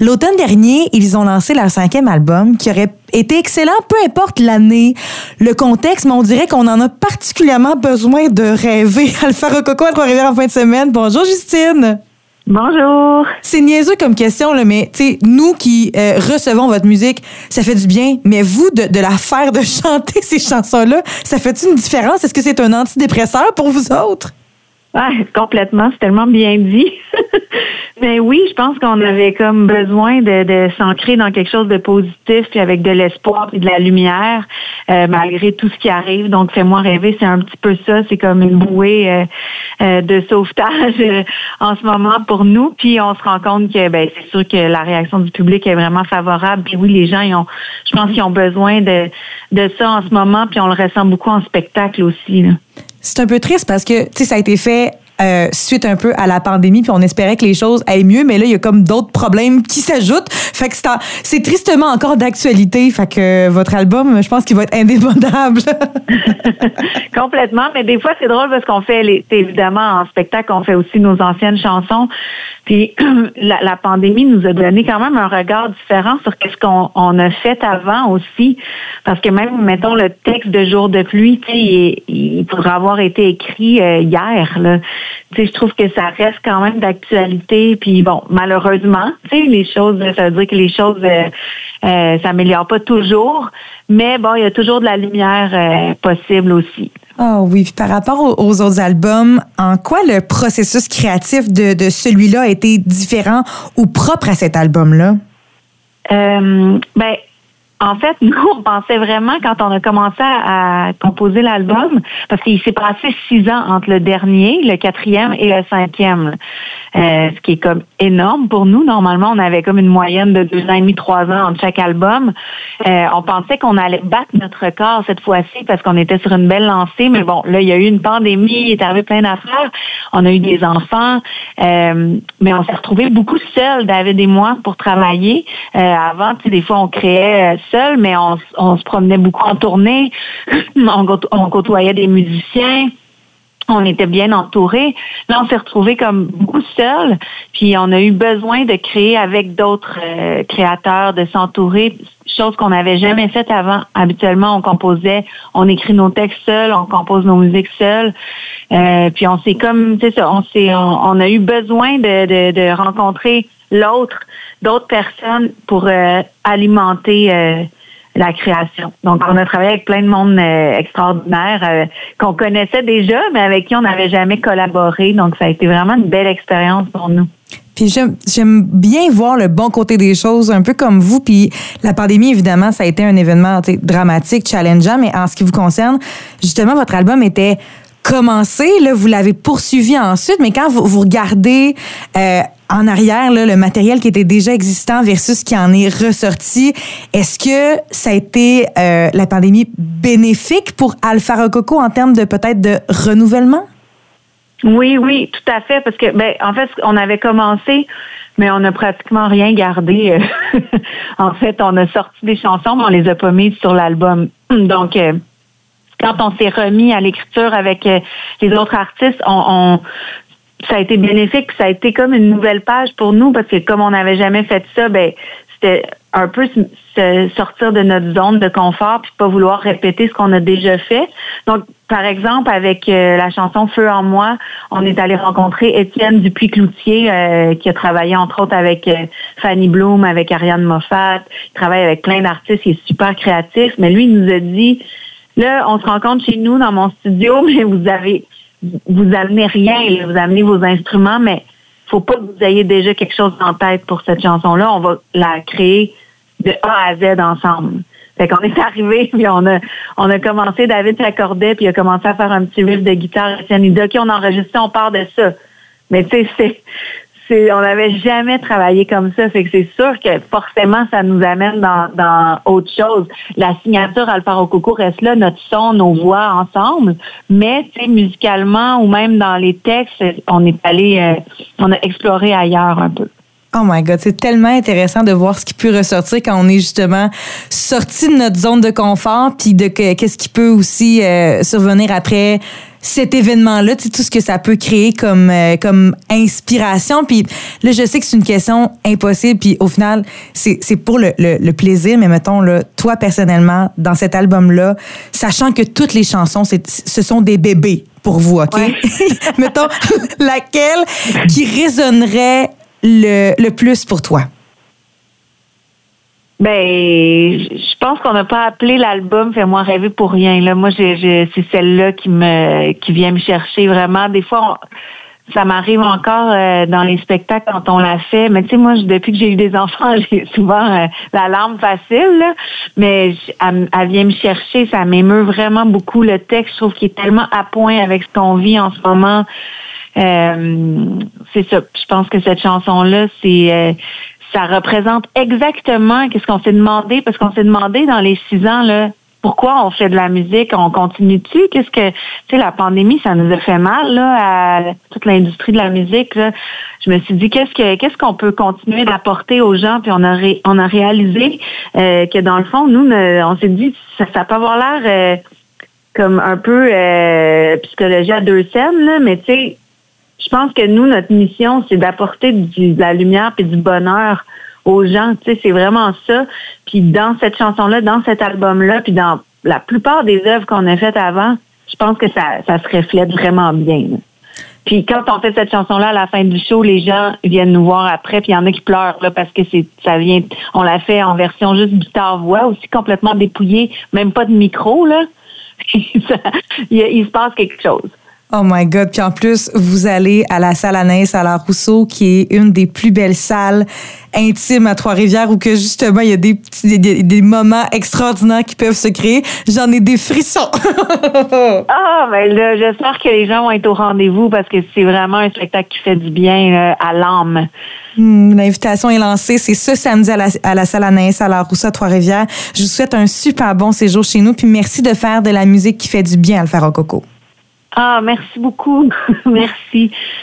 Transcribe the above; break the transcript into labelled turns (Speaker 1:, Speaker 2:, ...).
Speaker 1: L'automne dernier, ils ont lancé leur 5e album qui aurait été excellent, peu importe l'année, le contexte, mais on dirait qu'on en a particulièrement besoin de rêver. Alpha Rococo à Trois-Rivières en fin de semaine. Bonjour Justine.
Speaker 2: Bonjour.
Speaker 1: C'est niaiseux comme question, là, mais nous qui recevons votre musique, ça fait du bien. Mais vous, de la faire, de chanter ces chansons-là, ça fait une différence? Est-ce que c'est un antidépresseur pour vous autres?
Speaker 2: Ouais, complètement. C'est tellement bien dit. Mais oui, je pense qu'on avait comme besoin de s'ancrer dans quelque chose de positif, puis avec de l'espoir et de la lumière, malgré tout ce qui arrive. Donc, Fais-moi rêver, c'est un petit peu ça. C'est comme une bouée de sauvetage en ce moment pour nous. Puis on se rend compte que c'est sûr que la réaction du public est vraiment favorable. Puis oui, les gens, je pense qu'ils ont besoin de ça en ce moment, puis on le ressent beaucoup en spectacle aussi, là.
Speaker 1: C'est un peu triste parce que, ça a été fait suite un peu à la pandémie, puis on espérait que les choses aillent mieux, mais là, il y a comme d'autres problèmes qui s'ajoutent. Fait que c'est tristement encore d'actualité. Fait que votre album, je pense qu'il va être indémodable.
Speaker 2: Complètement, mais des fois, c'est drôle parce qu'on fait, évidemment, en spectacle, on fait aussi nos anciennes chansons. Puis la pandémie nous a donné quand même un regard différent sur qu'est-ce qu'on a fait avant aussi. Parce que même, mettons, le texte de Jour de pluie, il pourrait avoir été écrit hier, là. Je trouve que ça reste quand même d'actualité. Puis bon, malheureusement, les choses, ça veut dire que les choses s'améliorent pas toujours. Mais bon, il y a toujours de la lumière possible aussi.
Speaker 1: Oh oui, puis par rapport aux autres albums, en quoi le processus créatif de celui-là a été différent ou propre à cet album-là?
Speaker 2: En fait, nous, on pensait vraiment, quand on a commencé à composer l'album, parce qu'il s'est passé 6 ans entre le dernier, le 4e et le 5e, ce qui est comme énorme pour nous. Normalement, on avait comme une moyenne de 2 ans et demi, 3 ans entre chaque album. On pensait qu'on allait battre notre record cette fois-ci parce qu'on était sur une belle lancée, mais bon, là, il y a eu une pandémie, il est arrivé plein d'affaires. On a eu des enfants, mais on s'est retrouvés beaucoup seuls, David et moi, pour travailler. Avant, des fois, on créait seul, mais on se promenait beaucoup en tournée. On côtoyait des musiciens. On était bien entourés. Là, on s'est retrouvés comme beaucoup seuls. Puis, on a eu besoin de créer avec d'autres créateurs, de s'entourer, chose qu'on n'avait jamais faite avant. Habituellement, on composait, on écrit nos textes seuls, on compose nos musiques seuls. Puis, on s'est comme, c'est ça, on a eu besoin de rencontrer d'autres personnes pour alimenter la création. Donc, on a travaillé avec plein de monde extraordinaire qu'on connaissait déjà, mais avec qui on n'avait jamais collaboré. Donc, ça a été vraiment une belle expérience pour nous.
Speaker 1: Puis j'aime bien voir le bon côté des choses, un peu comme vous. Puis la pandémie, évidemment, ça a été un événement dramatique, challengeant, mais en ce qui vous concerne, justement, votre album était commencé, là, vous l'avez poursuivi ensuite, mais quand vous regardez en arrière là, le matériel qui était déjà existant versus ce qui en est ressorti, est-ce que ça a été la pandémie bénéfique pour Alpha Rococo en termes de peut-être de renouvellement?
Speaker 2: Oui, tout à fait, parce que en fait, on avait commencé, mais on n'a pratiquement rien gardé. En fait, on a sorti des chansons, mais on les a pas mises sur l'album. Donc, quand on s'est remis à l'écriture avec les autres artistes, ça a été bénéfique, puis ça a été comme une nouvelle page pour nous, parce que comme on n'avait jamais fait ça, c'était un peu se sortir de notre zone de confort puis pas vouloir répéter ce qu'on a déjà fait. Donc, par exemple, avec la chanson Feu en moi, on est allé rencontrer Étienne Dupuis-Cloutier, qui a travaillé entre autres avec Fanny Bloom, avec Ariane Moffat. Il travaille avec plein d'artistes, il est super créatif, mais lui, il nous a dit, là, on se rencontre chez nous dans mon studio, mais vous amenez rien, là, vous amenez vos instruments, mais faut pas que vous ayez déjà quelque chose en tête pour cette chanson-là. On va la créer de A à Z ensemble. Fait qu'on est arrivé, puis on a commencé, David s'accordait, puis il a commencé à faire un petit riff de guitare. Étienne, il dit, OK, on enregistre, on part de ça. Mais tu sais, on n'avait jamais travaillé comme ça. Fait que c'est sûr que forcément, ça nous amène dans autre chose. La signature Alpha Rococo reste là, notre son, nos voix ensemble. Mais, tu sais, musicalement ou même dans les textes, on a exploré ailleurs un peu.
Speaker 1: Oh my God, c'est tellement intéressant de voir ce qui peut ressortir quand on est justement sorti de notre zone de confort, puis de qu'est-ce qui peut aussi survenir après cet événement-là, tu sais, tout ce que ça peut créer comme inspiration. Puis là, je sais que c'est une question impossible, puis au final, c'est pour le plaisir, mais mettons, là, toi, personnellement, dans cet album-là, sachant que toutes les chansons, ce sont des bébés pour vous, OK? Ouais. Mettons, laquelle qui résonnerait le plus pour toi?
Speaker 2: Ben, je pense qu'on n'a pas appelé l'album Fais-moi rêver pour rien. Là, moi, c'est celle-là qui vient me chercher vraiment. Des fois, ça m'arrive encore dans les spectacles quand on l'a fait. Mais tu sais, moi, depuis que j'ai eu des enfants, j'ai souvent la larme facile. Là, mais elle vient me chercher. Ça m'émeut vraiment beaucoup. Le texte, je trouve qu'il est tellement à point avec ce qu'on vit en ce moment. C'est ça. Je pense que cette chanson-là, ça représente exactement qu'est-ce qu'on s'est demandé, parce qu'on s'est demandé dans les 6 ans, là, pourquoi on fait de la musique, on continue-tu? Qu'est-ce que, tu sais, la pandémie, ça nous a fait mal, là, à toute l'industrie de la musique, là. Je me suis dit, qu'est-ce qu'on peut continuer d'apporter aux gens? Puis on a réalisé, que dans le fond, nous, on s'est dit, ça peut avoir l'air, comme un peu, psychologie à 2 scènes, là, mais tu sais, je pense que nous, notre mission, c'est d'apporter de la lumière et du bonheur aux gens. Tu sais, c'est vraiment ça. Puis dans cette chanson-là, dans cet album-là, puis dans la plupart des œuvres qu'on a faites avant, je pense que ça se reflète vraiment bien. Là. Puis quand on fait cette chanson-là à la fin du show, les gens viennent nous voir après, puis il y en a qui pleurent là parce que on l'a fait en version juste guitare-voix, aussi complètement dépouillée, même pas de micro là. il se passe quelque chose.
Speaker 1: Oh my God. Puis en plus, vous allez à la salle Anaïs à la Rousseau, qui est une des plus belles salles intimes à Trois-Rivières, où que justement, il y a des moments extraordinaires qui peuvent se créer. J'en ai des frissons.
Speaker 2: Ben là, j'espère que les gens vont être au rendez-vous parce que c'est vraiment un spectacle qui fait du bien à l'âme.
Speaker 1: L'invitation est lancée. C'est ce samedi à la salle Anaïs à la Rousseau à Trois-Rivières. Je vous souhaite un super bon séjour chez nous. Puis merci de faire de la musique qui fait du bien à le faire au Coco.
Speaker 2: Merci beaucoup. Merci.